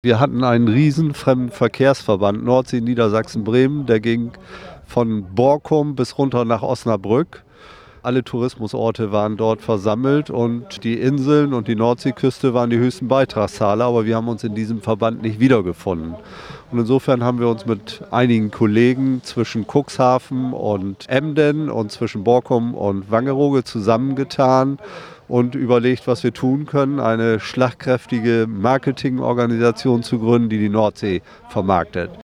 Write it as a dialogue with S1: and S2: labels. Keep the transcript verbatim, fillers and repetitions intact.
S1: Wir hatten einen riesen Fremdenverkehrsverband Nordsee-Niedersachsen-Bremen, der ging von Borkum bis runter nach Osnabrück. Alle Tourismusorte waren dort versammelt und die Inseln und die Nordseeküste waren die höchsten Beitragszahler, aber wir haben uns in diesem Verband nicht wiedergefunden. Und insofern haben wir uns mit einigen Kollegen zwischen Cuxhaven und Emden und zwischen Borkum und Wangerooge zusammengetan und überlegt, was wir tun können, eine schlagkräftige Marketingorganisation zu gründen, die die Nordsee vermarktet.